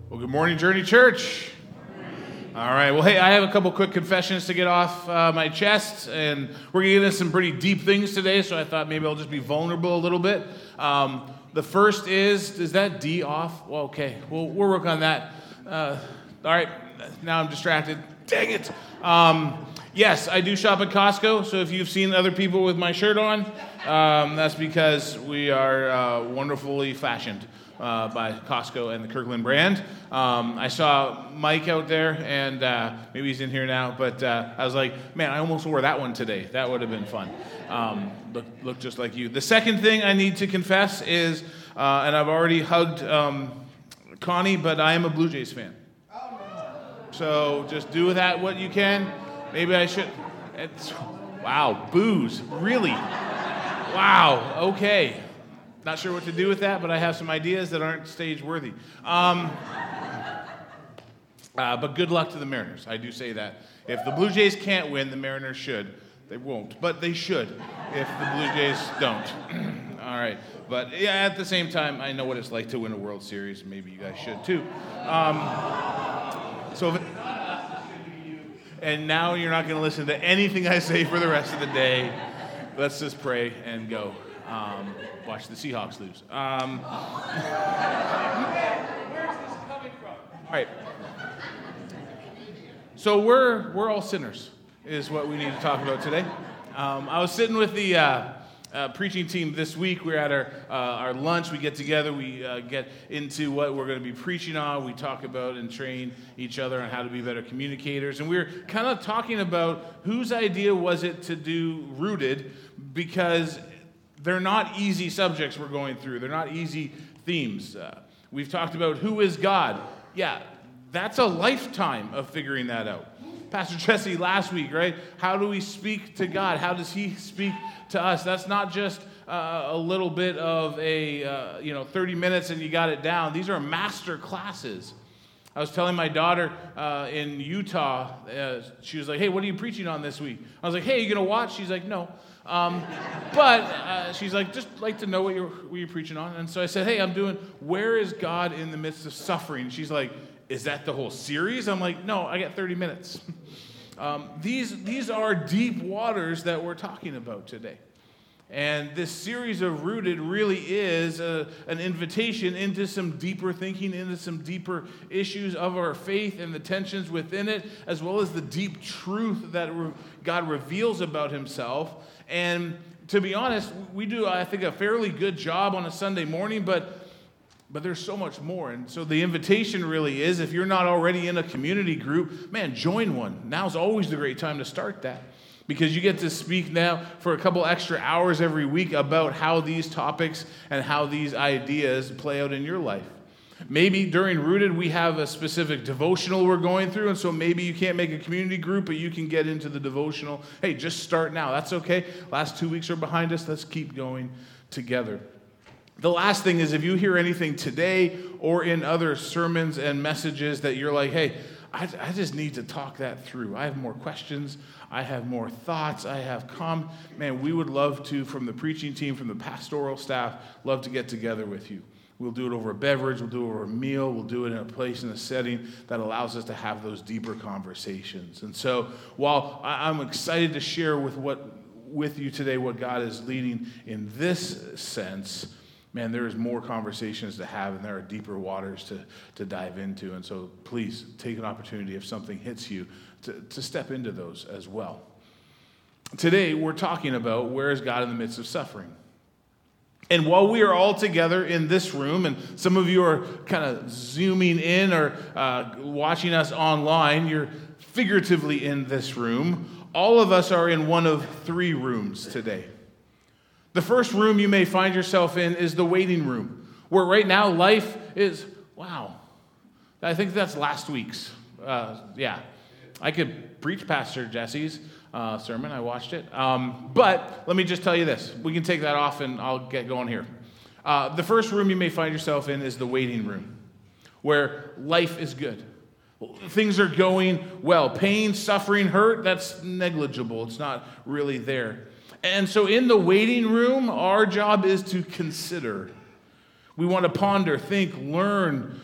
Well, good morning, Journey Church. All right. Well, hey, I have a couple quick confessions to get off my chest, and we're going to get into some pretty deep things today, so I thought maybe I'll just be vulnerable a little bit. The first is that D off? Well, okay. We'll work on that. All right. Now I'm distracted. Dang it. Yes, I do shop at Costco, so if you've seen other people with my shirt on, that's because we are wonderfully fashioned by Costco and the Kirkland brand. I saw Mike out there, and maybe he's in here now, but I was like, man, I almost wore that one today. That would have been fun. Look just like you. The second thing I need to confess is, and I've already hugged Connie, but I am a Blue Jays fan. So just do with that what you can. Maybe I should. Wow, booze. Really? Wow, okay. Not sure what to do with that, but I have some ideas that aren't stage worthy. But good luck to the Mariners. I do say that. If the Blue Jays can't win, the Mariners should. They won't, but they should if the Blue Jays don't. All right. But yeah, at the same time, I know what it's like to win a World Series. Maybe you guys should too. And now you're not going to listen to anything I say for the rest of the day. Let's just pray and go. Watch the Seahawks lose. Where's this coming from? All right. So we're all sinners, is what we need to talk about today. I was sitting with the preaching team this week. We're at our lunch. We get together. We get into what we're going to be preaching on. We talk about and train each other on how to be better communicators. And we were kind of talking about whose idea was it to do Rooted, because they're not easy subjects we're going through. They're not easy themes. We've talked about who is God. Yeah, that's a lifetime of figuring that out. Pastor Jesse last week, right? How do we speak to God? How does he speak to us? That's not just a little bit of 30 minutes and you got it down. These are master classes. I was telling my daughter in Utah, she was like, hey, what are you preaching on this week? I was like, hey, you going to watch? She's like, no. But she's like, just like to know what you're preaching on. And so I said, hey, I'm doing Where is God in the Midst of Suffering? She's like, is that the whole series? I'm like, no, I got 30 minutes. These are deep waters that we're talking about today. And this series of Rooted really is an invitation into some deeper thinking, into some deeper issues of our faith and the tensions within it, as well as the deep truth that God reveals about himself. And to be honest, we do, I think, a fairly good job on a Sunday morning, but there's so much more. And so the invitation really is, if you're not already in a community group, man, join one. Now's always the great time to start that, because you get to speak now for a couple extra hours every week about how these topics and how these ideas play out in your life. Maybe during Rooted, we have a specific devotional we're going through, and so maybe you can't make a community group, but you can get into the devotional. Hey, just start now. That's okay. Last 2 weeks are behind us. Let's keep going together. The last thing is, if you hear anything today or in other sermons and messages that you're like, hey, I just need to talk that through. I have more questions. I have more thoughts. I have man, we would love to, from the preaching team, from the pastoral staff, love to get together with you. We'll do it over a beverage. We'll do it over a meal. We'll do it in a place, in a setting that allows us to have those deeper conversations. And so while I'm excited to share with you today what God is leading in this sense, man, there is more conversations to have, and there are deeper waters to dive into. And so please take an opportunity, if something hits you, to step into those as well. Today, we're talking about where is God in the midst of suffering. And while we are all together in this room, and some of you are kind of zooming in or watching us online, you're figuratively in this room. All of us are in one of three rooms today. The first room you may find yourself in is the waiting room, where right now life is, wow. I think that's last week's. Yeah. I could preach Pastor Jesse's sermon. I watched it. But let me just tell you this. We can take that off and I'll get going here. The first room you may find yourself in is the waiting room, where life is good. Things are going well. Pain, suffering, hurt, that's negligible. It's not really there. And so in the waiting room, our job is to consider. We want to ponder, think, learn,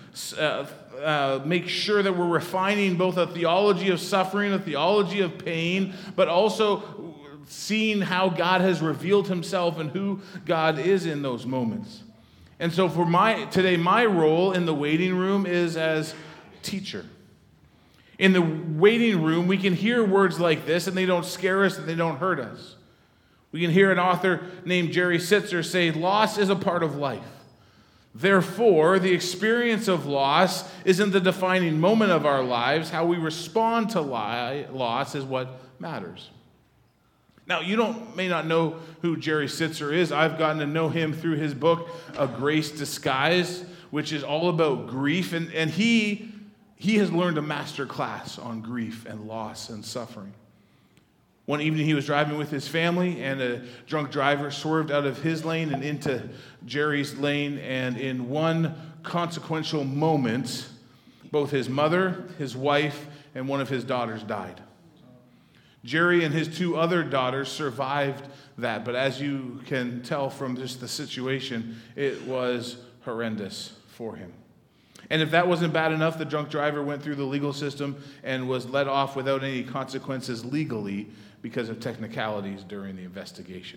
make sure that we're refining both a theology of suffering, a theology of pain, but also seeing how God has revealed himself and who God is in those moments. And so for today, my role in the waiting room is as teacher. In the waiting room, we can hear words like this, and they don't scare us and they don't hurt us. We can hear an author named Jerry Sittser say, loss is a part of life. Therefore, the experience of loss isn't the defining moment of our lives. How we respond to loss is what matters. Now, you may not know who Jerry Sittser is. I've gotten to know him through his book, A Grace Disguised, which is all about grief. And he has learned a master class on grief and loss and suffering. One evening he was driving with his family, and a drunk driver swerved out of his lane and into Jerry's lane. And in one consequential moment, both his mother, his wife, and one of his daughters died. Jerry and his two other daughters survived that, but as you can tell from just the situation, it was horrendous for him. And if that wasn't bad enough, the drunk driver went through the legal system and was let off without any consequences legally because of technicalities during the investigation.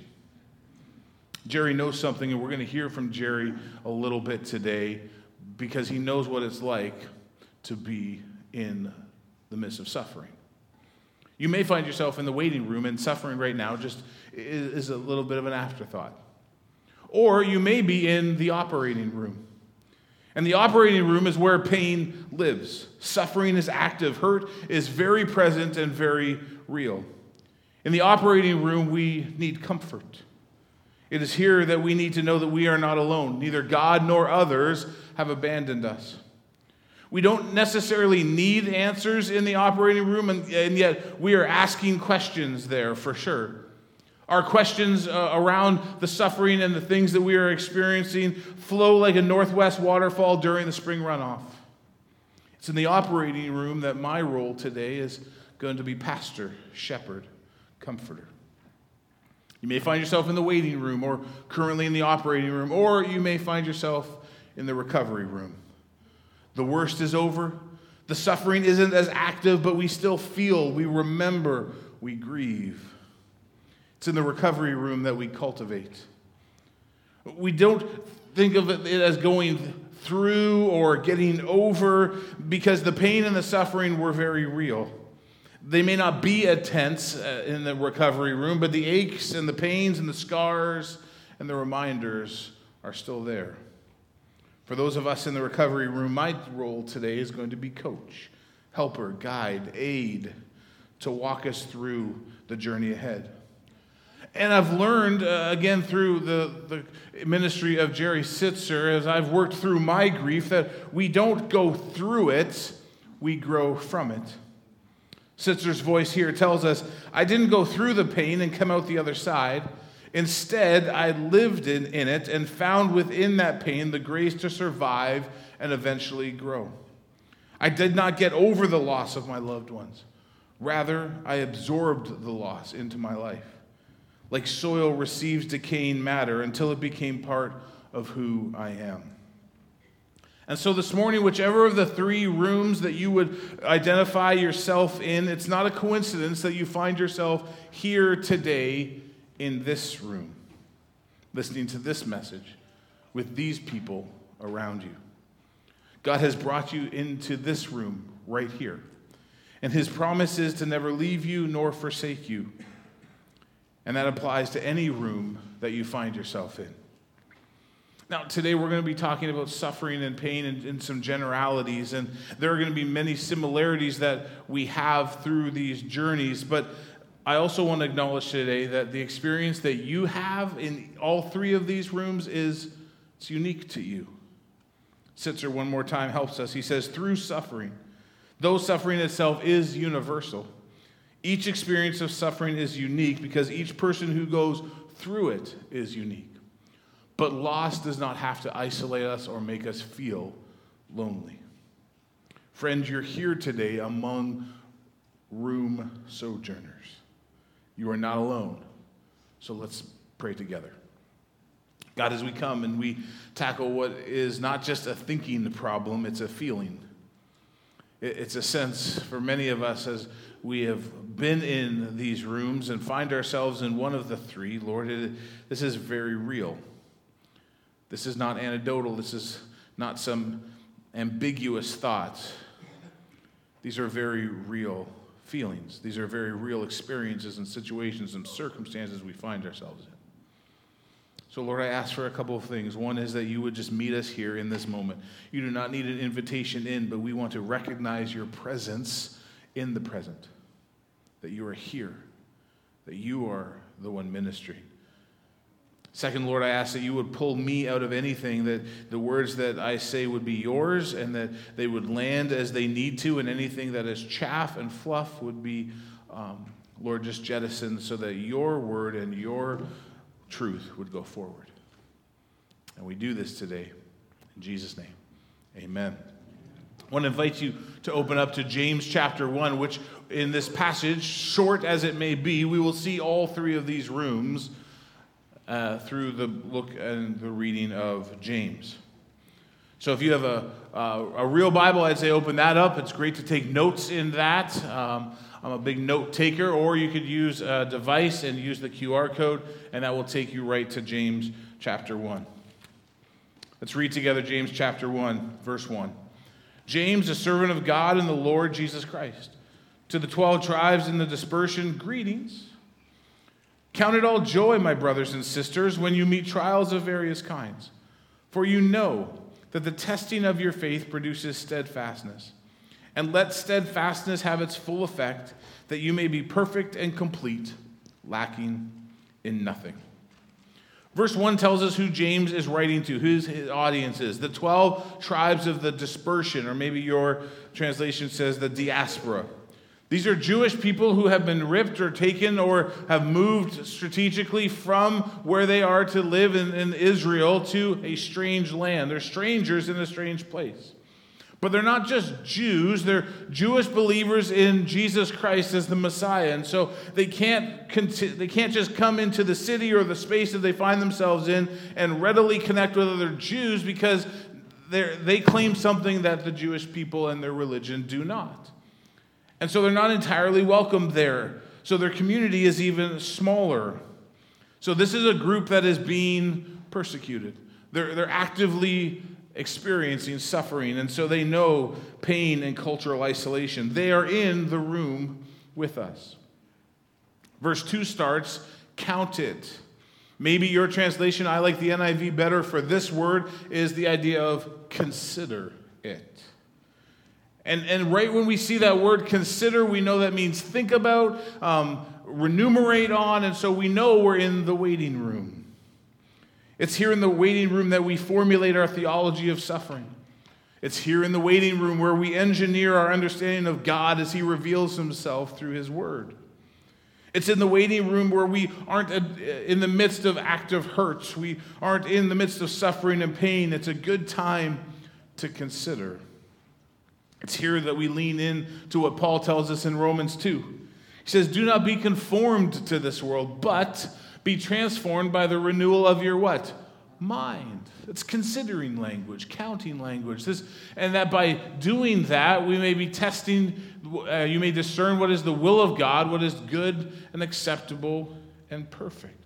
Jerry knows something, and we're going to hear from Jerry a little bit today because he knows what it's like to be in the midst of suffering. You may find yourself in the waiting room, and suffering right now just is a little bit of an afterthought. Or you may be in the operating room. And the operating room is where pain lives. Suffering is active. Hurt is very present and very real. In the operating room, we need comfort. It is here that we need to know that we are not alone. Neither God nor others have abandoned us. We don't necessarily need answers in the operating room, and yet we are asking questions there for sure. Our questions around the suffering and the things that we are experiencing flow like a northwest waterfall during the spring runoff. It's in the operating room that my role today is going to be pastor, shepherd, comforter. You may find yourself in the waiting room or currently in the operating room, or you may find yourself in the recovery room. The worst is over. The suffering isn't as active, but we still feel, we remember, we grieve. It's in the recovery room that we cultivate. We don't think of it as going through or getting over because the pain and the suffering were very real. They may not be as tense in the recovery room, but the aches and the pains and the scars and the reminders are still there. For those of us in the recovery room, my role today is going to be coach, helper, guide, aid to walk us through the journey ahead. And I've learned, again, through the ministry of Jerry Sittser, as I've worked through my grief, that we don't go through it, we grow from it. Sitzer's voice here tells us, I didn't go through the pain and come out the other side. Instead, I lived in it and found within that pain the grace to survive and eventually grow. I did not get over the loss of my loved ones. Rather, I absorbed the loss into my life. Like soil receives decaying matter until it became part of who I am. And so this morning, whichever of the three rooms that you would identify yourself in, it's not a coincidence that you find yourself here today in this room, listening to this message with these people around you. God has brought you into this room right here. And his promise is to never leave you nor forsake you. And that applies to any room that you find yourself in. Now, today we're going to be talking about suffering and pain in some generalities, and there are going to be many similarities that we have through these journeys, but I also want to acknowledge today that the experience that you have in all three of these rooms it's unique to you. Sittser one more time helps us. He says, through suffering, though suffering itself is universal, each experience of suffering is unique because each person who goes through it is unique. But loss does not have to isolate us or make us feel lonely. Friends, you're here today among room sojourners. You are not alone. So let's pray together. God, as we come and we tackle what is not just a thinking problem, it's a feeling. It's a sense for many of us as we have been in these rooms and find ourselves in one of the three. Lord, this is very real. This is not anecdotal. This is not some ambiguous thoughts. These are very real feelings. These are very real experiences and situations and circumstances we find ourselves in. So, Lord, I ask for a couple of things. One is that you would just meet us here in this moment. You do not need an invitation in, but we want to recognize your presence in the present, that you are here, that you are the one ministering. Second, Lord, I ask that you would pull me out of anything, that the words that I say would be yours, and that they would land as they need to, and anything that is chaff and fluff would be, Lord, just jettisoned so that your word and your truth would go forward. And we do this today. In Jesus' name, amen. I want to invite you to open up to James chapter 1, which in this passage, short as it may be, we will see all three of these rooms through the look and the reading of James. So if you have a real Bible, I'd say open that up. It's great to take notes in that. I'm a big note taker, or you could use a device and use the QR code, and that will take you right to James chapter 1. Let's read together James chapter 1, verse 1. James, a servant of God and the Lord Jesus Christ, to the 12 tribes in the dispersion, greetings. Count it all joy, my brothers and sisters, when you meet trials of various kinds. For you know that the testing of your faith produces steadfastness. And let steadfastness have its full effect, that you may be perfect and complete, lacking in nothing. Verse 1 tells us who James is writing to, who his audience is. The 12 tribes of the dispersion, or maybe your translation says the diaspora. These are Jewish people who have been ripped or taken or have moved strategically from where they are to live in Israel to a strange land. They're strangers in a strange place. But they're not just Jews, they're Jewish believers in Jesus Christ as the Messiah. And so they can't just come into the city or the space that they find themselves in and readily connect with other Jews because they claim something that the Jewish people and their religion do not. And so they're not entirely welcome there. So their community is even smaller. So this is a group that is being persecuted. They're actively experiencing suffering, and so they know pain and cultural isolation. They are in the room with us. Verse 2 starts, count it. Maybe your translation, I like the NIV better for this word, is the idea of consider it. And right when we see that word consider, we know that means think about, remunerate on, and so we know we're in the waiting room. It's here in the waiting room that we formulate our theology of suffering. It's here in the waiting room where we engineer our understanding of God as he reveals himself through his word. It's in the waiting room where we aren't in the midst of active hurts. We aren't in the midst of suffering and pain. It's a good time to consider. It's here that we lean in to what Paul tells us in Romans 2. He says, do not be conformed to this world, but be transformed by the renewal of your what? Mind. It's considering language, counting language. And that by doing that, we may be testing, you may discern what is the will of God, what is good and acceptable and perfect.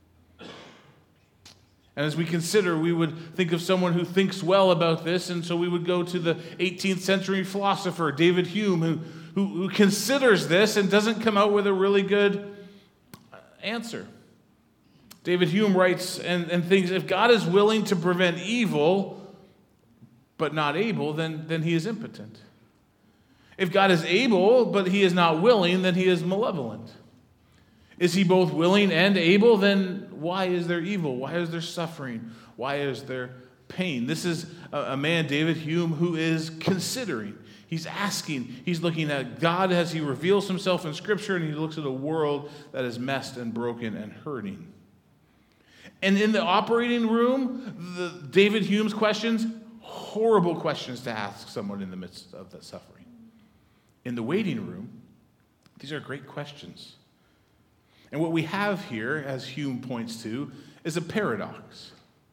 And as we consider, we would think of someone who thinks well about this, and so we would go to the 18th century philosopher, David Hume, who considers this and doesn't come out with a really good answer. David Hume writes and thinks, if God is willing to prevent evil, but not able, then he is impotent. If God is able, but he is not willing, then he is malevolent. Is he both willing and able? Then why is there evil? Why is there suffering? Why is there pain? This is a man, David Hume, who is considering. He's asking. He's looking at God as he reveals himself in Scripture, and he looks at a world that is messed and broken and hurting. And in the operating room, David Hume's questions, horrible questions to ask someone in the midst of the suffering. In the waiting room, these are great questions. And what we have here, as Hume points to, is a paradox.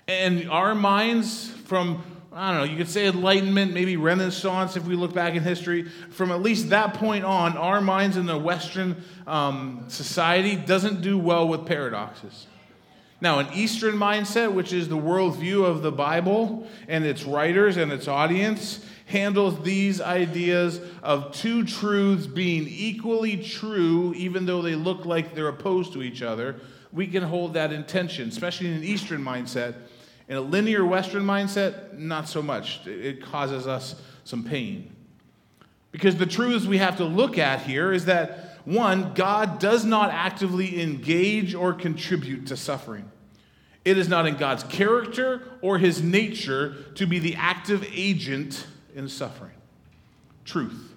And our minds from, I don't know, you could say Enlightenment, maybe Renaissance if we look back in history, from at least that point on, our minds in the Western society doesn't do well with paradoxes. Now, an Eastern mindset, which is the worldview of the Bible and its writers and its audience, handles these ideas of two truths being equally true, even though they look like they're opposed to each other. We can hold that in tension, especially in an Eastern mindset. In a linear Western mindset, not so much. It causes us some pain. Because the truths we have to look at here is that, one, God does not actively engage or contribute to suffering. It is not in God's character or his nature to be the active agent in suffering. Truth.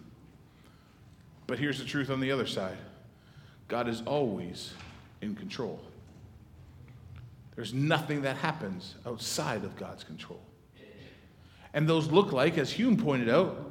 But here's the truth on the other side. God is always in control. There's nothing that happens outside of God's control. And those look like, as Hume pointed out,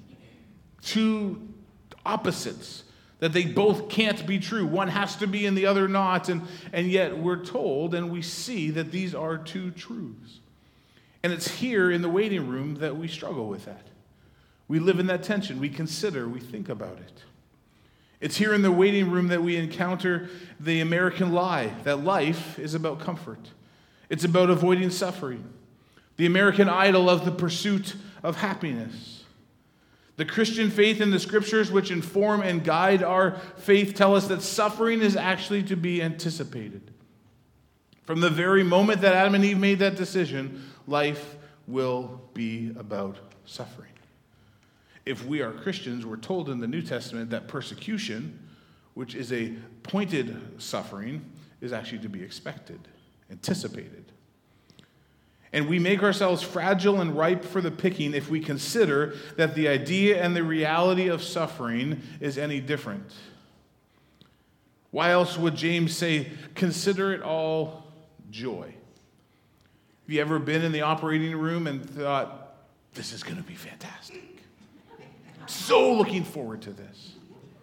two opposites, that they both can't be true. One has to be and the other not, and yet we're told and we see that these are two truths. And it's here in the waiting room that we struggle with that. We live in that tension. We consider, we think about it. It's here in the waiting room that we encounter the American lie that life is about comfort. It's about avoiding suffering. The American idol of the pursuit of happiness. The Christian faith in the scriptures, which inform and guide our faith, tell us that suffering is actually to be anticipated. From the very moment that Adam and Eve made that decision, life will be about suffering. If we are Christians, we're told in the New Testament that persecution, which is a pointed suffering, is actually to be expected, anticipated. And we make ourselves fragile and ripe for the picking if we consider that the idea and the reality of suffering is any different. Why else would James say, consider it all joy? Have you ever been in the operating room and thought, this is going to be fantastic? So looking forward to this.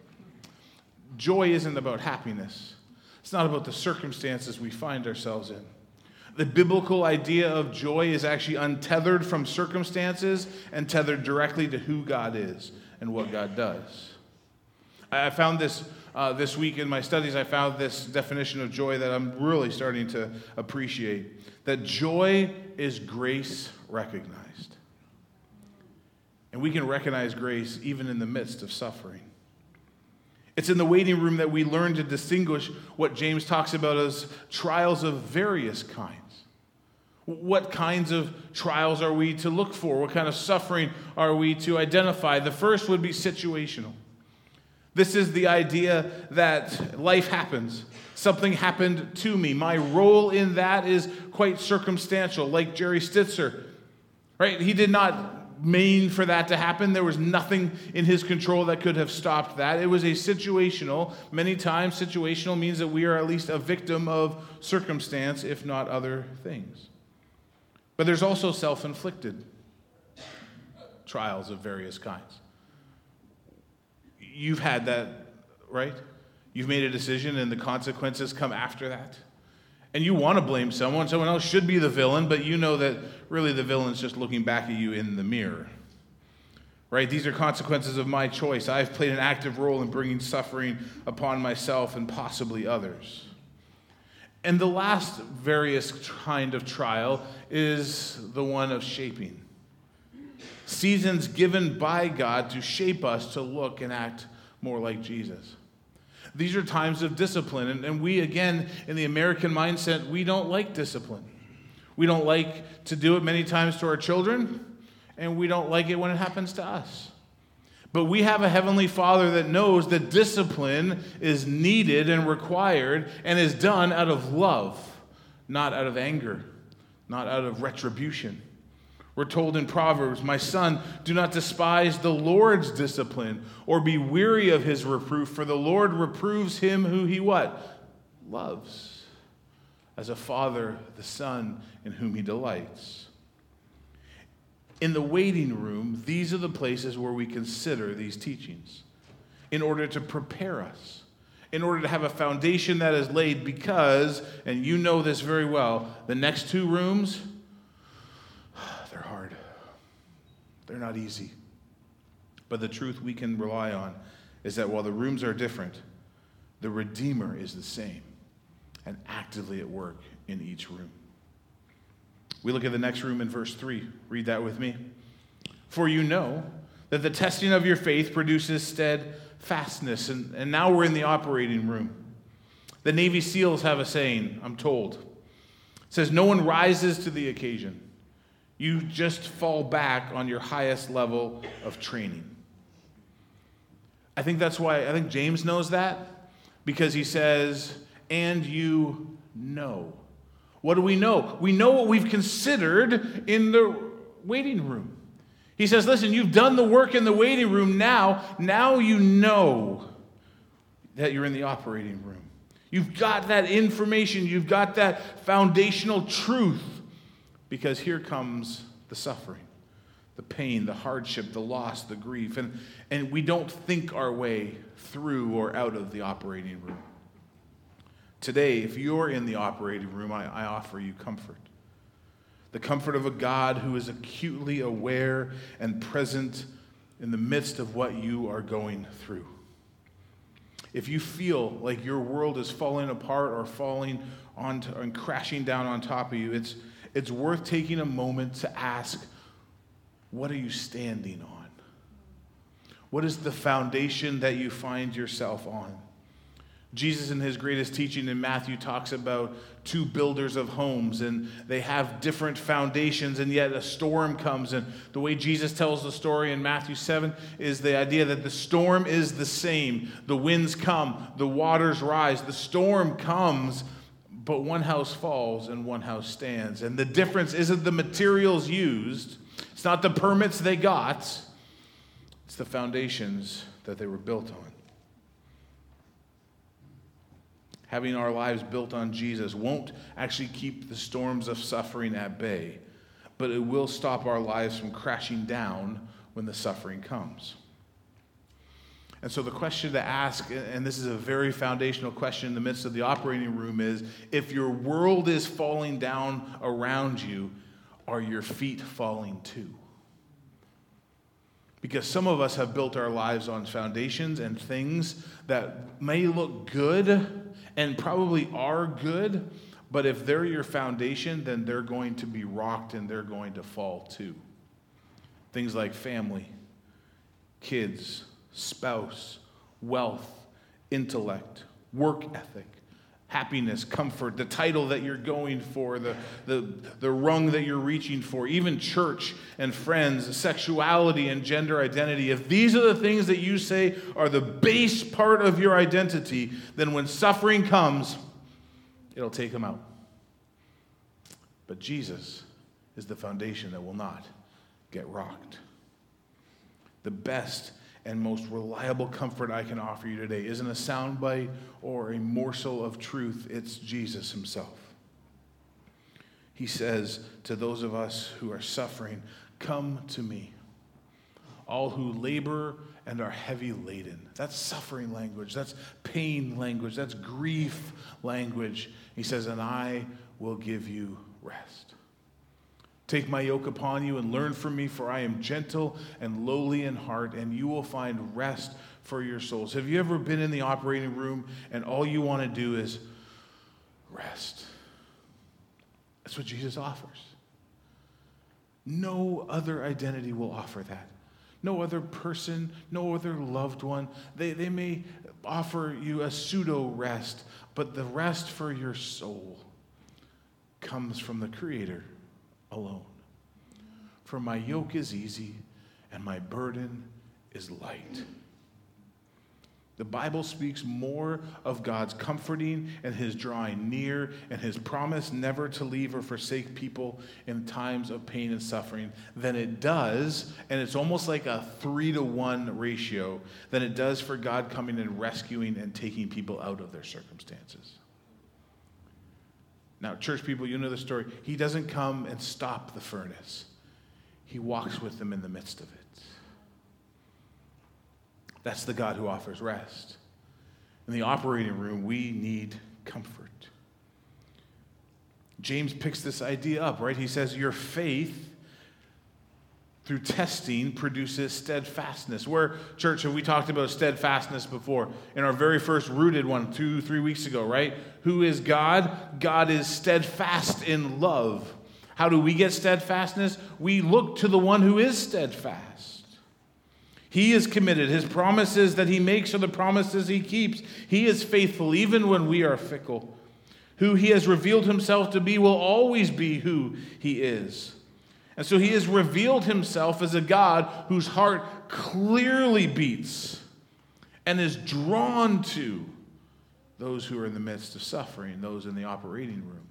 Joy isn't about happiness. It's not about the circumstances we find ourselves in. The biblical idea of joy is actually untethered from circumstances and tethered directly to who God is and what God does. I found this week in my studies. I found this definition of joy that I'm really starting to appreciate. That joy is grace recognized. And we can recognize grace even in the midst of suffering. It's in the waiting room that we learn to distinguish what James talks about as trials of various kinds. What kinds of trials are we to look for? What kind of suffering are we to identify? The first would be situational. This is the idea that life happens. Something happened to me. My role in that is quite circumstantial, like Jerry Stitzer. Right? He did not mean for that to happen. There was nothing in his control that could have stopped that. It was a situational. Many times, situational means that we are at least a victim of circumstance, if not other things. But there's also self-inflicted trials of various kinds. You've had that, right? You've made a decision and the consequences come after that. And you want to blame someone. Someone else should be the villain, but you know that really the villain's just looking back at you in the mirror. Right? These are consequences of my choice. I've played an active role in bringing suffering upon myself and possibly others. And the last various kind of trial is the one of shaping. Seasons given by God to shape us to look and act more like Jesus. These are times of discipline, and we, again, in the American mindset, we don't like discipline. We don't like to do it many times to our children, and we don't like it when it happens to us. But we have a Heavenly Father that knows that discipline is needed and required and is done out of love, not out of anger, not out of retribution. We're told in Proverbs, my son, do not despise the Lord's discipline or be weary of his reproof, for the Lord reproves him who he what? Loves. As a father, the son in whom he delights. In the waiting room, these are the places where we consider these teachings in order to prepare us, in order to have a foundation that is laid because, and you know this very well, the next two rooms, they're hard. They're not easy. But the truth we can rely on is that while the rooms are different, the Redeemer is the same and actively at work in each room. We look at the next room in verse 3. Read that with me. For you know that the testing of your faith produces steadfastness. And now we're in the operating room. The Navy SEALs have a saying, I'm told. It says, no one rises to the occasion. You just fall back on your highest level of training. I think that's why, I think James knows that, because he says, and you know. What do we know? We know what we've considered in the waiting room. He says, listen, you've done the work in the waiting room now you know that you're in the operating room. You've got that information, you've got that foundational truth, because here comes the suffering, the pain, the hardship, the loss, the grief, and we don't think our way through or out of the operating room. Today, if you're in the operating room, I offer you comfort. The comfort of a God who is acutely aware and present in the midst of what you are going through. If you feel like your world is falling apart or falling on and crashing down on top of you, it's worth taking a moment to ask, what are you standing on? What is the foundation that you find yourself on? Jesus, in his greatest teaching in Matthew, talks about two builders of homes, and they have different foundations, and yet a storm comes. And the way Jesus tells the story in Matthew 7 is the idea that the storm is the same. The winds come, the waters rise, the storm comes, but one house falls and one house stands. And the difference isn't the materials used, it's not the permits they got, it's the foundations that they were built on. Having our lives built on Jesus won't actually keep the storms of suffering at bay, but it will stop our lives from crashing down when the suffering comes. And so the question to ask, and this is a very foundational question in the midst of the operating room, is if your world is falling down around you, are your feet falling too? Because some of us have built our lives on foundations and things that may look good and probably are good, but if they're your foundation, then they're going to be rocked and they're going to fall too. Things like family, kids, spouse, wealth, intellect, work ethic, happiness, comfort, the title that you're going for, the rung that you're reaching for, even church and friends, sexuality and gender identity. If these are the things that you say are the base part of your identity, then when suffering comes, it'll take them out. But Jesus is the foundation that will not get rocked. The best and most reliable comfort I can offer you today isn't a soundbite or a morsel of truth. It's Jesus himself. He says to those of us who are suffering, come to me, all who labor and are heavy laden. That's suffering language. That's pain language. That's grief language. He says, and I will give you rest. Take my yoke upon you and learn from me, for I am gentle and lowly in heart, and you will find rest for your souls. Have you ever been in the operating room and all you want to do is rest? That's what Jesus offers. No other identity will offer that. No other person, no other loved one. They may offer you a pseudo rest, but the rest for your soul comes from the Creator alone. For my yoke is easy and my burden is light. The Bible speaks more of God's comforting and his drawing near and his promise never to leave or forsake people in times of pain and suffering than it does, and it's almost like a 3-to-1 ratio, than it does for God coming and rescuing and taking people out of their circumstances. Now, church people, you know the story. He doesn't come and stop the furnace. He walks with them in the midst of it. That's the God who offers rest. In the operating room, we need comfort. James picks this idea up, right? He says, your faith through testing produces steadfastness. Where, church, have we talked about steadfastness before? In our very first Rooted one, 2-3 weeks ago, right? Who is God? God is steadfast in love. How do we get steadfastness? We look to the one who is steadfast. He is committed. His promises that he makes are the promises he keeps. He is faithful even when we are fickle. Who he has revealed himself to be will always be who he is. And so he has revealed himself as a God whose heart clearly beats and is drawn to those who are in the midst of suffering, those in the operating room.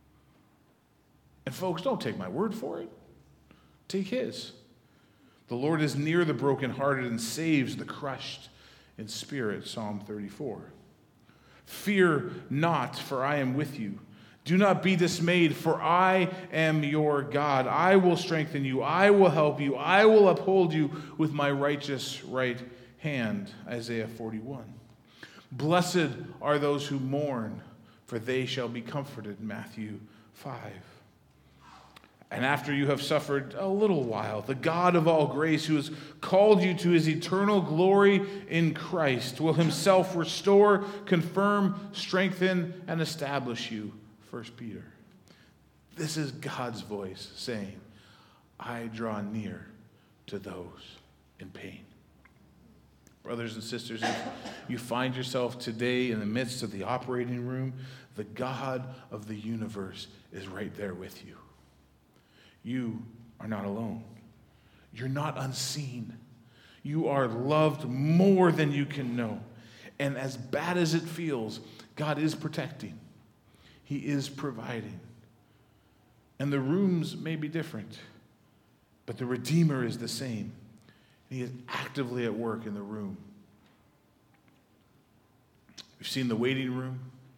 And folks, don't take my word for it. Take his. The Lord is near the brokenhearted and saves the crushed in spirit, Psalm 34. Fear not, for I am with you. Do not be dismayed, for I am your God. I will strengthen you. I will help you. I will uphold you with my righteous right hand, Isaiah 41. Blessed are those who mourn, for they shall be comforted, Matthew 5. And after you have suffered a little while, the God of all grace, who has called you to his eternal glory in Christ, will himself restore, confirm, strengthen, and establish you. 1 Peter. This is God's voice saying, I draw near to those in pain. Brothers and sisters, if you find yourself today in the midst of the operating room, the God of the universe is right there with you. You are not alone. You're not unseen. You are loved more than you can know. And as bad as it feels, God is protecting. He is providing. And the rooms may be different, but the Redeemer is the same. He is actively at work in the room. We've seen the waiting room.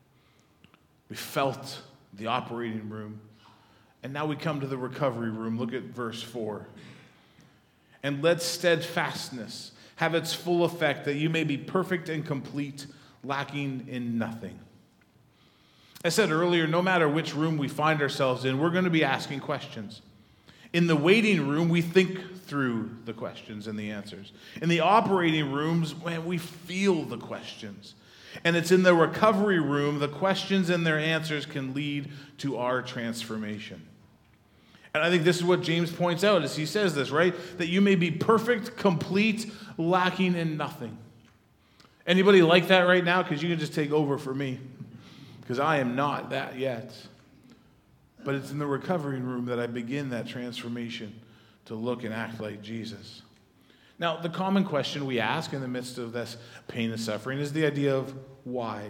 We felt the operating room. And now we come to the recovery room. Look at verse 4. And let steadfastness have its full effect, that you may be perfect and complete, lacking in nothing. I said earlier, no matter which room we find ourselves in, we're going to be asking questions. In the waiting room, we think through the questions and the answers. In the operating rooms, man, we feel the questions. And it's in the recovery room, the questions and their answers can lead to our transformation. And I think this is what James points out as he says this, right? That you may be perfect, complete, lacking in nothing. Anybody like that right now? Because you can just take over for me. Because I am not that yet. But it's in the recovery room that I begin that transformation to look and act like Jesus. Now, the common question we ask in the midst of this pain and suffering is the idea of why.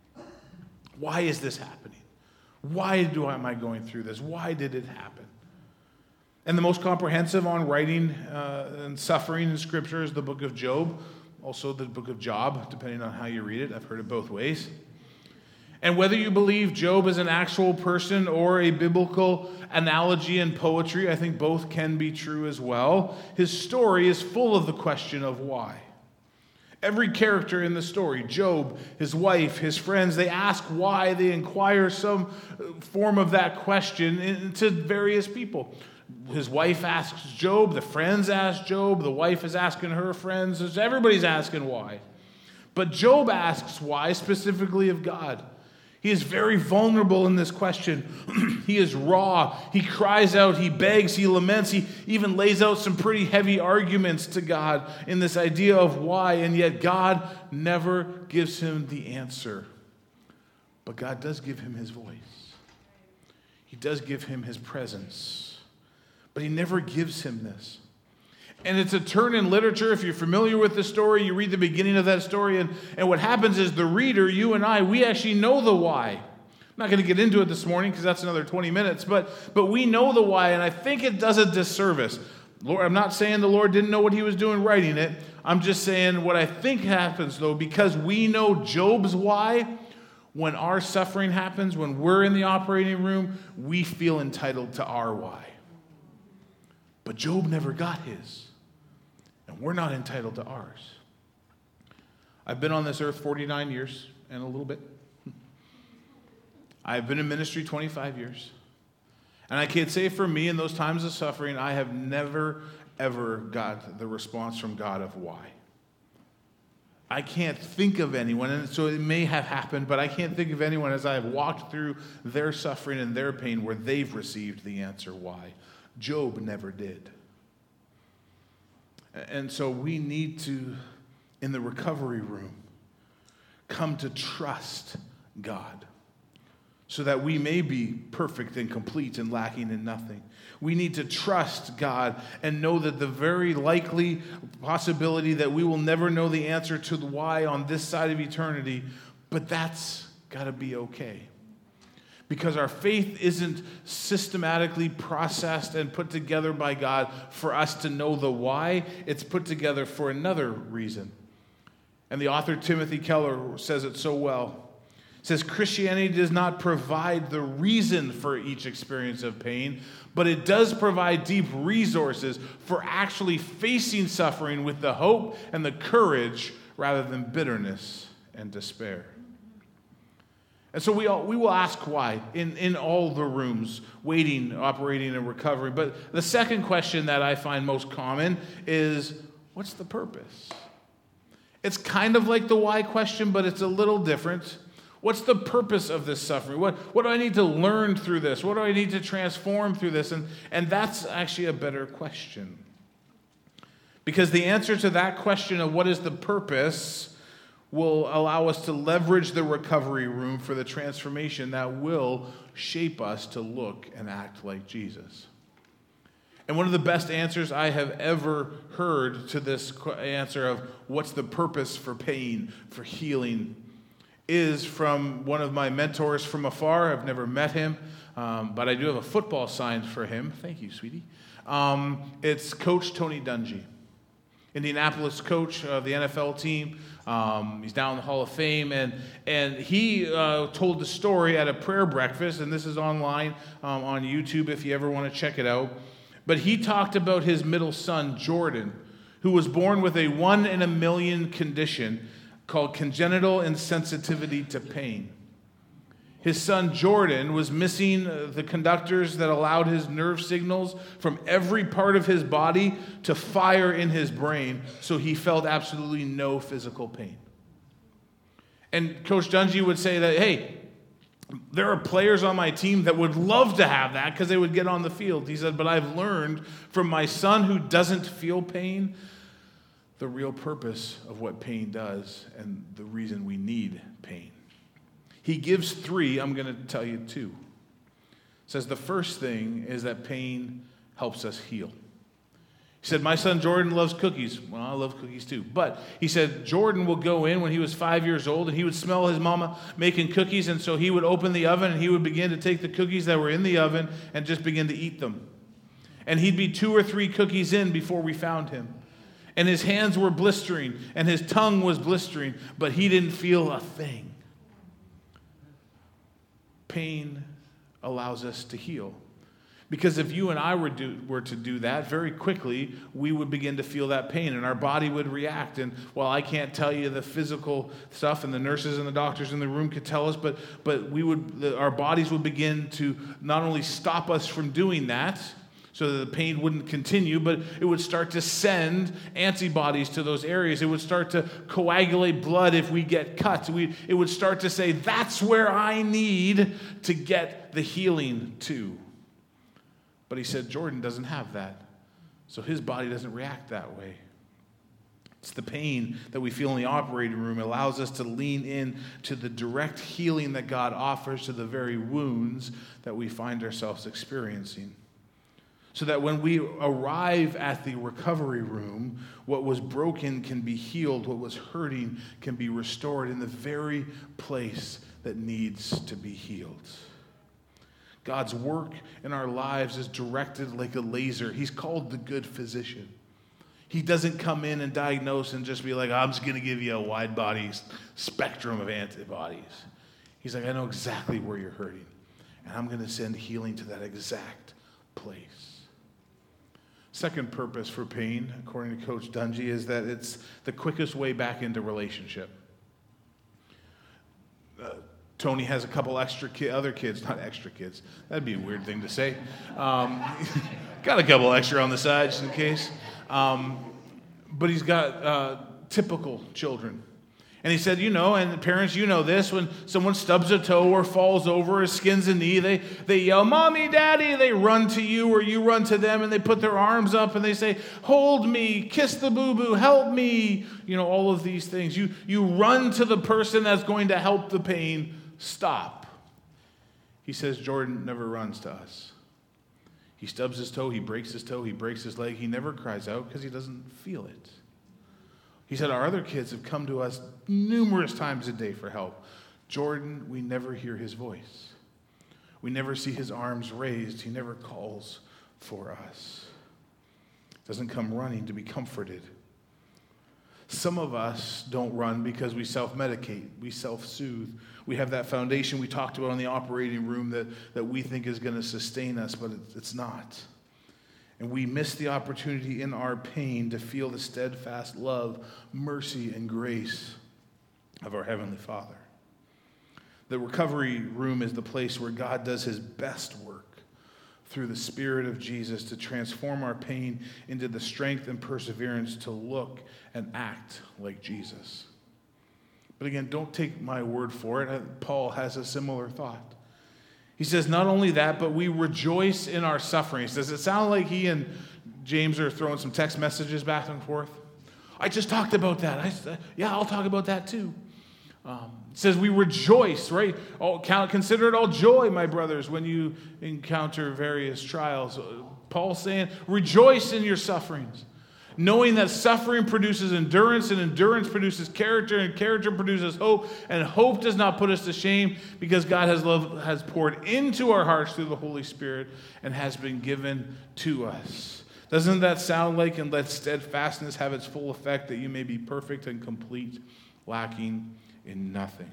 Why is this happening? Why am I going through this? Why did it happen? And the most comprehensive on writing and suffering in Scripture is the book of Job, also the book of Job, depending on how you read it. I've heard it both ways. And whether you believe Job is an actual person or a biblical analogy and poetry, I think both can be true as well. His story is full of the question of why. Every character in the story, Job, his wife, his friends, they ask why, they inquire some form of that question into various people. His wife asks Job, the friends ask Job, the wife is asking her friends, everybody's asking why. But Job asks why specifically of God. He is very vulnerable in this question. He is raw. He cries out. He begs. He laments. He even lays out some pretty heavy arguments to God in this idea of why. And yet God never gives him the answer. But God does give him his voice. He does give him his presence. But he never gives him this. And it's a turn in literature. If you're familiar with the story, you read the beginning of that story, and what happens is the reader, you and I, we actually know the why. I'm not going to get into it this morning because that's another 20 minutes, but we know the why, and I think it does a disservice. Lord, I'm not saying the Lord didn't know what he was doing writing it. I'm just saying what I think happens, though, because we know Job's why, when our suffering happens, when we're in the operating room, we feel entitled to our why. But Job never got his. And we're not entitled to ours. I've been on this earth 49 years and a little bit. I've been in ministry 25 years. And I can say for me in those times of suffering, I have never, ever got the response from God of why. I can't think of anyone, and so it may have happened, but I can't think of anyone as I have walked through their suffering and their pain where they've received the answer why. Job never did. And so we need to, in the recovery room, come to trust God so that we may be perfect and complete and lacking in nothing. We need to trust God and know that the very likely possibility that we will never know the answer to the why on this side of eternity, but that's got to be okay. Because our faith isn't systematically processed and put together by God for us to know the why. It's put together for another reason. And the author Timothy Keller says it so well. It says, Christianity does not provide the reason for each experience of pain, but it does provide deep resources for actually facing suffering with the hope and the courage rather than bitterness and despair. And so we will ask why in all the rooms, waiting, operating, and recovering. But the second question that I find most common is, what's the purpose? It's kind of like the why question, but it's a little different. What's the purpose of this suffering? What do I need to learn through this? What do I need to transform through this? And that's actually a better question. Because the answer to that question of what is the purpose will allow us to leverage the recovery room for the transformation that will shape us to look and act like Jesus. And one of the best answers I have ever heard to this answer of what's the purpose for pain, for healing, is from one of my mentors from afar. I've never met him, but I do have a football signed for him. Thank you, sweetie. It's Coach Tony Dungy, Indianapolis coach of the NFL team. He's down in the Hall of Fame, and he told the story at a prayer breakfast, and this is online on YouTube if you ever want to check it out. But he talked about his middle son, Jordan, who was born with a 1 in a million condition called congenital insensitivity to pain. His son Jordan was missing the conductors that allowed his nerve signals from every part of his body to fire in his brain, so he felt absolutely no physical pain. And Coach Dungy would say that, hey, there are players on my team that would love to have that because they would get on the field. He said, but I've learned from my son who doesn't feel pain the real purpose of what pain does and the reason we need pain. He gives 3, I'm going to tell you 2. Says the first thing is that pain helps us heal. He said, my son Jordan loves cookies. Well, I love cookies too. But he said Jordan will go in when he was 5 years old and he would smell his mama making cookies, and so he would open the oven and he would begin to take the cookies that were in the oven and just begin to eat them. And he'd be 2 or 3 cookies in before we found him. And his hands were blistering, and his tongue was blistering, but he didn't feel a thing. Pain allows us to heal. Because if you and I were to do that, very quickly, we would begin to feel that pain, and our body would react. And while I can't tell you the physical stuff, and the nurses and the doctors in the room could tell us, but our bodies would begin to not only stop us from doing that, so that the pain wouldn't continue, but it would start to send antibodies to those areas. It would start to coagulate blood if we get cut. It would start to say, that's where I need to get the healing to. But he said Jordan doesn't have that, so his body doesn't react that way. It's the pain that we feel in the operating room. It allows us to lean in to the direct healing that God offers to the very wounds that we find ourselves experiencing. So that when we arrive at the recovery room, what was broken can be healed, what was hurting can be restored in the very place that needs to be healed. God's work in our lives is directed like a laser. He's called the good physician. He doesn't come in and diagnose and just be like, I'm just going to give you a wide body spectrum of antibodies. He's like, I know exactly where you're hurting, and I'm going to send healing to that exact place. Second purpose for pain, according to Coach Dungy, is that it's the quickest way back into relationship. Tony has a couple other kids, not extra kids. That'd be a weird thing to say. Got a couple extra on the side just in case. But he's got typical children. And he said, and parents, this, when someone stubs a toe or falls over or skins a knee, they yell, "Mommy, Daddy," they run to you or you run to them and they put their arms up and they say, "Hold me, kiss the boo-boo, help me." All of these things. You run to the person that's going to help the pain stop. He says Jordan never runs to us. He stubs his toe, he breaks his toe, he breaks his leg. He never cries out because he doesn't feel it. He said our other kids have come to us numerous times a day for help. Jordan, we never hear his voice. We never see his arms raised. He never calls for us. Doesn't come running to be comforted. Some of us don't run because we self-medicate, we self-soothe. We have that foundation we talked about in the operating room that we think is going to sustain us, but it's not. And we miss the opportunity in our pain to feel the steadfast love, mercy, and grace of our Heavenly Father. The recovery room is the place where God does his best work through the Spirit of Jesus to transform our pain into the strength and perseverance to look and act like Jesus. But again, don't take my word for it. Paul has a similar thought. He says, not only that, but we rejoice in our sufferings. Does it sound like he and James are throwing some text messages back and forth? I just talked about that. I'll talk about that too. It says we rejoice, right? Consider it all joy, my brothers, when you encounter various trials. Paul's saying, rejoice in your sufferings, knowing that suffering produces endurance, and endurance produces character, and character produces hope, and hope does not put us to shame, because God has poured into our hearts through the Holy Spirit and has been given to us. Doesn't that sound like, and let steadfastness have its full effect, that you may be perfect and complete, lacking in nothing?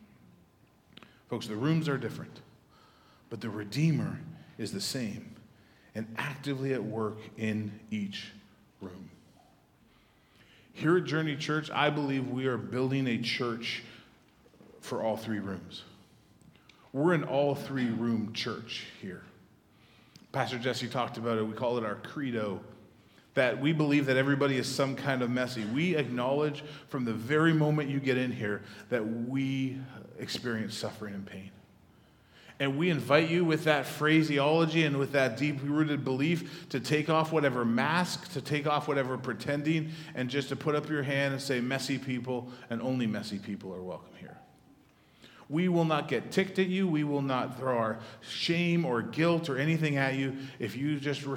Folks, the rooms are different, but the Redeemer is the same and actively at work in each room. Here at Journey Church, I believe we are building a church for all three rooms. We're an all three room church here. Pastor Jesse talked about it. We call it our credo, that we believe that everybody is some kind of messy. We acknowledge from the very moment you get in here that we experience suffering and pain. And we invite you with that phraseology and with that deep-rooted belief to take off whatever mask, to take off whatever pretending, and just to put up your hand and say, messy people, and only messy people are welcome here. We will not get ticked at you. We will not throw our shame or guilt or anything at you if you just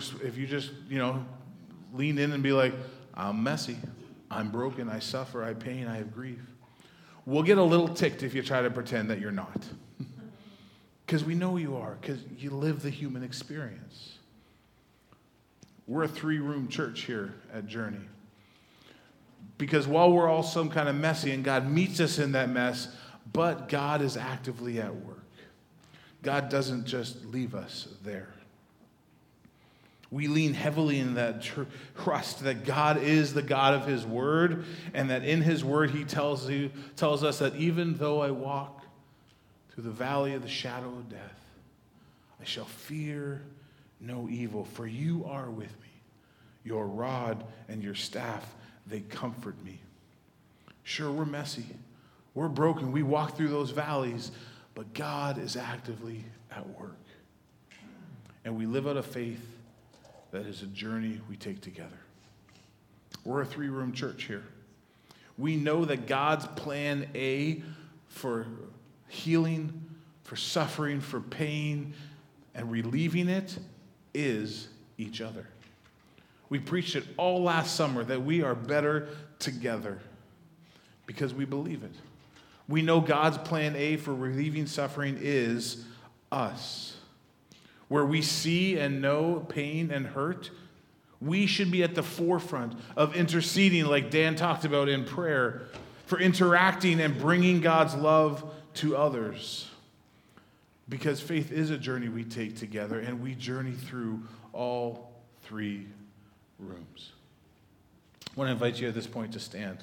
lean in and be like, I'm messy, I'm broken, I suffer, I pain, I have grief. We'll get a little ticked if you try to pretend that you're not. Because we know you are, because you live the human experience. We're a three-room church here at Journey. Because while we're all some kind of messy, and God meets us in that mess, but God is actively at work. God doesn't just leave us there. We lean heavily in that trust that God is the God of his word, and that in his word he tells us that even though I walk through the valley of the shadow of death, I shall fear no evil, for you are with me. Your rod and your staff, they comfort me. Sure, we're messy. We're broken. We walk through those valleys, but God is actively at work. And we live out a faith that is a journey we take together. We're a three-room church here. We know that God's plan A for healing, for suffering, for pain, and relieving it is each other. We preached it all last summer that we are better together because we believe it. We know God's plan A for relieving suffering is us. Where we see and know pain and hurt, we should be at the forefront of interceding, like Dan talked about in prayer, for interacting and bringing God's love to others. Because faith is a journey we take together, and we journey through all three rooms. I want to invite you at this point to stand.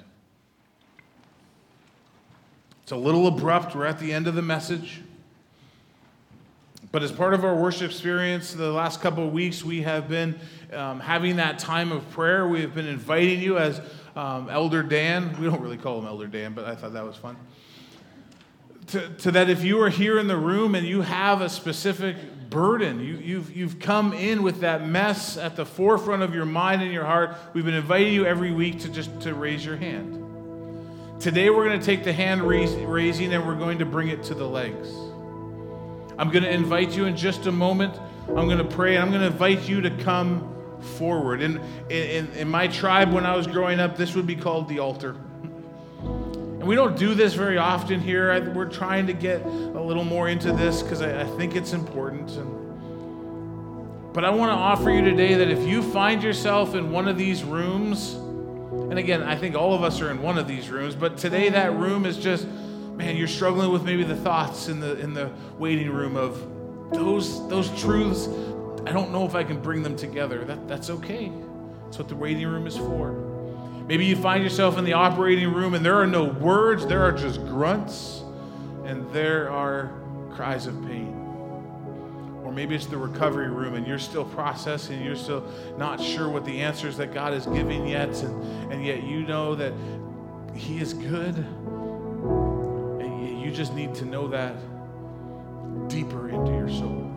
It's a little abrupt. We're at the end of the message. But as part of our worship experience, the last couple of weeks, we have been having that time of prayer. We have been inviting you as Elder Dan. We don't really call him Elder Dan, but I thought that was fun. To that if you are here in the room and you have a specific burden, you've come in with that mess at the forefront of your mind and your heart, we've been inviting you every week to raise your hand. Today we're going to take the hand raising and we're going to bring it to the legs. I'm going to invite you in just a moment. I'm going to pray and I'm going to invite you to come forward. In my tribe when I was growing up, this would be called the altar. We don't do this very often here. We're trying to get a little more into this because I think it's important. But I want to offer you today that if you find yourself in one of these rooms, and again, I think all of us are in one of these rooms, but today that room is just, man, you're struggling with maybe the thoughts in the waiting room of those truths. I don't know if I can bring them together. That's okay. That's what the waiting room is for. Maybe you find yourself in the operating room and there are no words, there are just grunts, and there are cries of pain. Or maybe it's the recovery room and you're still processing, you're still not sure what the answers that God is giving yet, and yet you know that He is good, and you just need to know that deeper into your soul.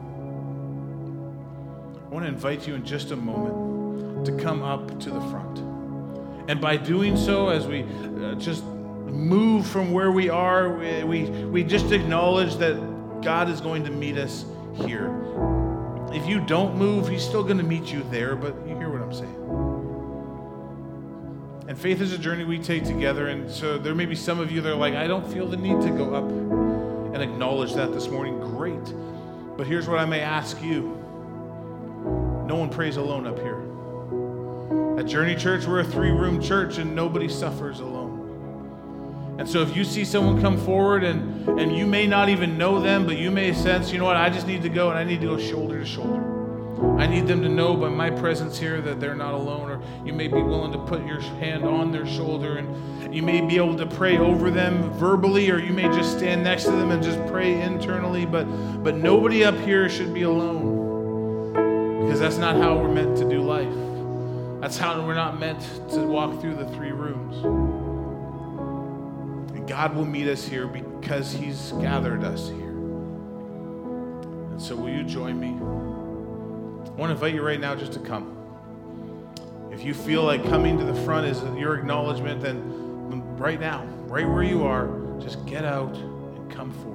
I want to invite you in just a moment to come up to the front. And by doing so, as we just move from where we are, we just acknowledge that God is going to meet us here. If you don't move, He's still going to meet you there, but you hear what I'm saying. And faith is a journey we take together, and so there may be some of you that are like, I don't feel the need to go up and acknowledge that this morning. Great. But here's what I may ask you. No one prays alone up here. At Journey Church, we're a 3-room church and nobody suffers alone. And so if you see someone come forward and you may not even know them, but you may sense, you know what, I just need to go and I need to go shoulder to shoulder. I need them to know by my presence here that they're not alone. Or you may be willing to put your hand on their shoulder and you may be able to pray over them verbally, or you may just stand next to them and just pray internally. But nobody up here should be alone, because that's not how we're meant to do life. That's how we're not meant to walk through the 3 rooms. And God will meet us here because He's gathered us here. And so will you join me? I want to invite you right now just to come. If you feel like coming to the front is your acknowledgement, then right now, right where you are, just get out and come forward.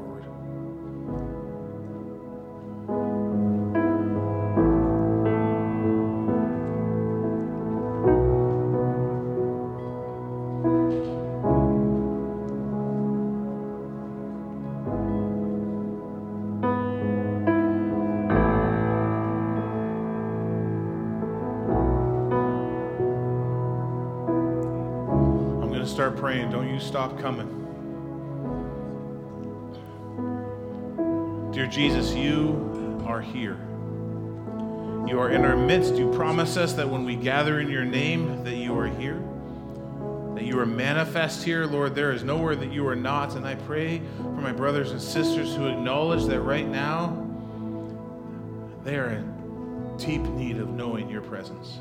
Start praying. Don't you stop coming. Dear Jesus, you are here. You are in our midst. You promise us that when we gather in your name, that you are here, that you are manifest here. Lord, there is nowhere that you are not. And I pray for my brothers and sisters who acknowledge that right now they are in deep need of knowing your presence,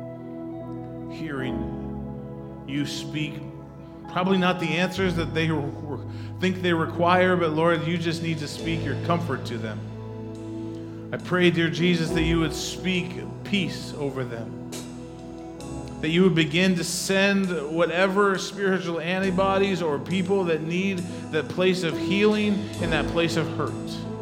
hearing you speak. Probably not the answers that they think they require, but Lord, you just need to speak your comfort to them. I pray, dear Jesus, that you would speak peace over them, that you would begin to send whatever spiritual antibodies or people that need that place of healing and that place of hurt.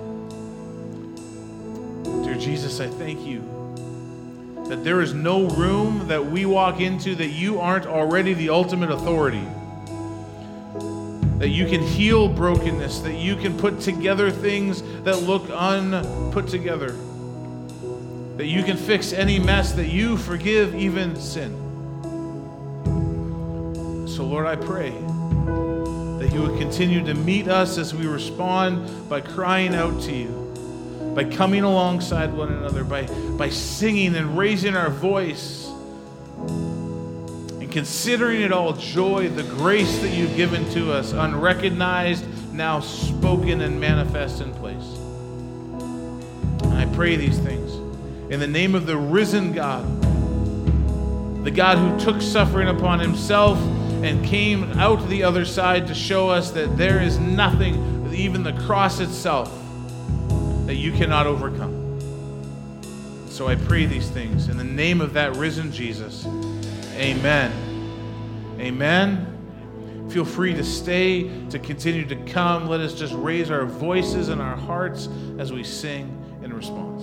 Dear Jesus, I thank you that there is no room that we walk into that you aren't already the ultimate authority. That you can heal brokenness, that you can put together things that look unput together, that you can fix any mess, that you forgive even sin. So Lord, I pray that you would continue to meet us as we respond by crying out to you, by coming alongside one another, by singing and raising our voice considering it all joy, the grace that you've given to us, unrecognized, now spoken and manifest in place. And I pray these things in the name of the risen God, the God who took suffering upon himself and came out the other side to show us that there is nothing, even the cross itself, that you cannot overcome. So I pray these things in the name of that risen Jesus. Amen. Amen. Feel free to stay, to continue to come. Let us just raise our voices and our hearts as we sing in response.